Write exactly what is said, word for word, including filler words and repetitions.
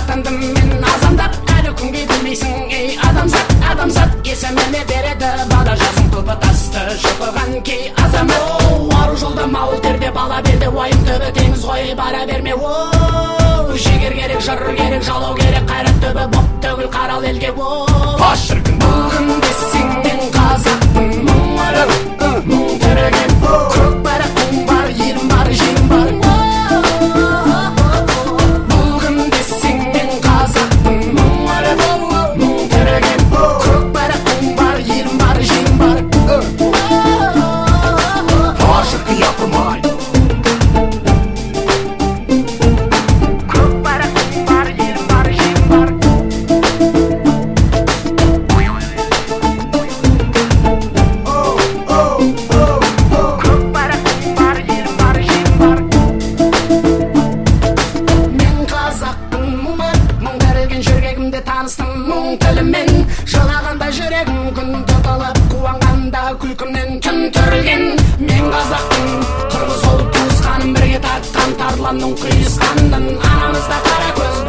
атандым мен азандап, әлі күнге білмейсің ей адамзат, адамзат есіміне береді бала жасың тұлпы тасты шұқыған кей азамат. Ару жолда мауыл терде бала белде, уайым түбі теңіз ғой бара берме. Оу жігер керек, жыр керек, жалау керек, қайрат түбі боп төгіл қарал елге. Оу Бас шіркін бұлғын десең мен қазақтың мұңыры мұң түреген көк барақтың бар, елім бар, жерім бар. Бұлғын десең мен қазақтың мұңыры мұң түреген көк барақтың бар, елім бар, жерім бар. Бас шіркін япырмай Көк барақтың бар, елім бар, жерім бар. Көк барақтың бар, елім бар, жерім бар. Мен қазақтың мұңы, мұң тәрелген жүрегімде таныстым мұң тілімен. Жылағанда жүрегім күн тұтылып, қуанғанда күлкімнен түн түрілген. Мен қазақтың қырғыз болып туысқаным, бірге тартқан тарланның құйысқанын, анамызда қара көз